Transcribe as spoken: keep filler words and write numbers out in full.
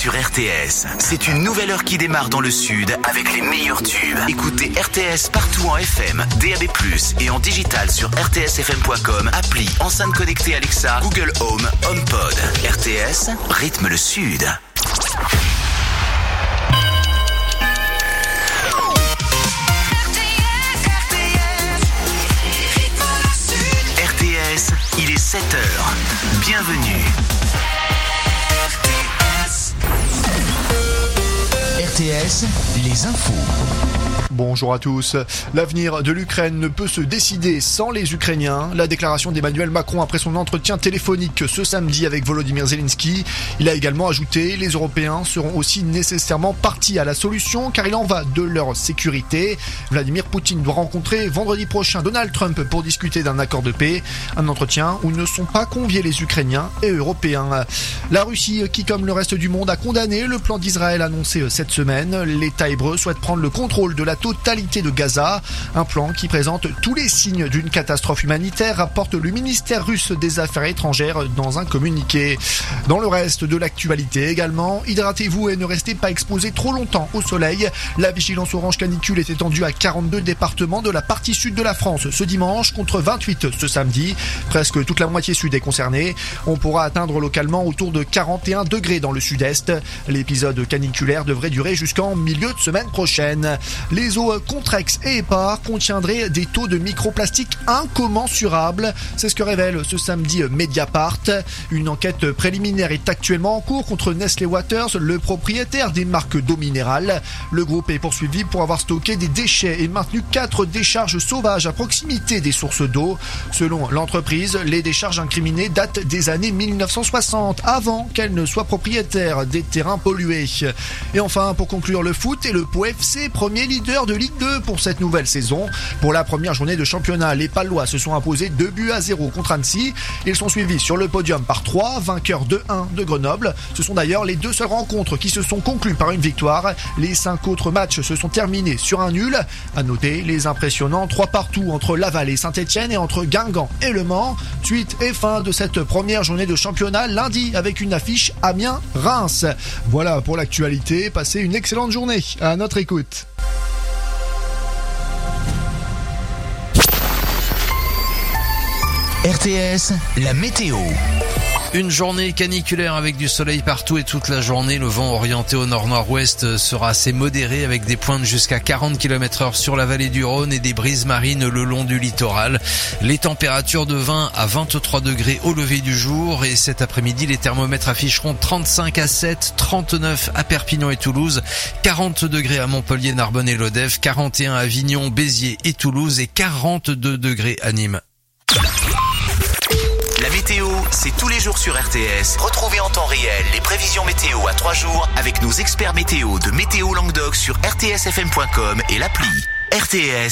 sur R T S. C'est une nouvelle heure qui démarre dans le sud avec les meilleurs tubes. Écoutez R T S partout en F M, D A B plus, et en digital sur r t s f m point com, appli, enceinte connectée Alexa, Google Home, HomePod. R T S, rythme le sud. R T S, il est sept heures. Bienvenue. R T S, les infos. Bonjour à tous. L'avenir de l'Ukraine ne peut se décider sans les Ukrainiens. La déclaration d'Emmanuel Macron après son entretien téléphonique ce samedi avec Volodymyr Zelensky. Il a également ajouté: les Européens seront aussi nécessairement partis à la solution car il en va de leur sécurité. Vladimir Poutine doit rencontrer vendredi prochain Donald Trump pour discuter d'un accord de paix. Un entretien où ne sont pas conviés les Ukrainiens et Européens. La Russie, qui comme le reste du monde a condamné le plan d'Israël annoncé cette semaine. L'État hébreu souhaite prendre le contrôle de la totalité de Gaza, un plan qui présente tous les signes d'une catastrophe humanitaire, rapporte le ministère russe des Affaires étrangères dans un communiqué. Dans le reste de l'actualité également, hydratez-vous et ne restez pas exposés trop longtemps au soleil. La vigilance orange canicule est étendue à quarante-deux départements de la partie sud de la France ce dimanche contre vingt-huit ce samedi. Presque toute la moitié sud est concernée. On pourra atteindre localement autour de quarante et un degrés dans le sud-est. L'épisode caniculaire devrait durer jusqu'en milieu de semaine prochaine. Les eaux Contrex et Épar contiendraient des taux de microplastiques incommensurables. C'est ce que révèle ce samedi Mediapart. Une enquête préliminaire est actuellement en cours contre Nestlé Waters, le propriétaire des marques d'eau minérale. Le groupe est poursuivi pour avoir stocké des déchets et maintenu quatre décharges sauvages à proximité des sources d'eau. Selon l'entreprise, les décharges incriminées datent des années mille neuf cent soixante, avant qu'elles ne soient propriétaires des terrains pollués. Et enfin, pour conclure, le foot et le Pau F C, premier leader de Ligue deux pour cette nouvelle saison. Pour la première journée de championnat, les Palois se sont imposés deux buts à zéro contre Annecy. Ils sont suivis sur le podium par trois, vainqueurs deux un de Grenoble. Ce sont d'ailleurs les deux seules rencontres qui se sont conclues par une victoire. Les cinq autres matchs se sont terminés sur un nul. À noter les impressionnants trois partout entre Laval et Saint-Etienne et entre Guingamp et Le Mans. Suite et fin de cette première journée de championnat lundi avec une affiche Amiens-Reims. Voilà pour l'actualité. Passez une excellente journée. À notre écoute. R T S, la météo. Une journée caniculaire avec du soleil partout et toute la journée. Le vent orienté au nord-nord-ouest sera assez modéré avec des pointes jusqu'à quarante kilomètres heure sur la vallée du Rhône et des brises marines le long du littoral. Les températures de vingt à vingt-trois degrés au lever du jour et cet après-midi, les thermomètres afficheront trente-cinq à sept, trente-neuf à Perpignan et Toulouse, quarante degrés à Montpellier, Narbonne et Lodève, quarante et un à Avignon, Béziers et Toulouse et quarante-deux degrés à Nîmes. La météo, c'est tous les jours sur R T S. Retrouvez en temps réel les prévisions météo à trois jours avec nos experts météo de Météo Languedoc sur r t s f m point com et l'appli. R T S.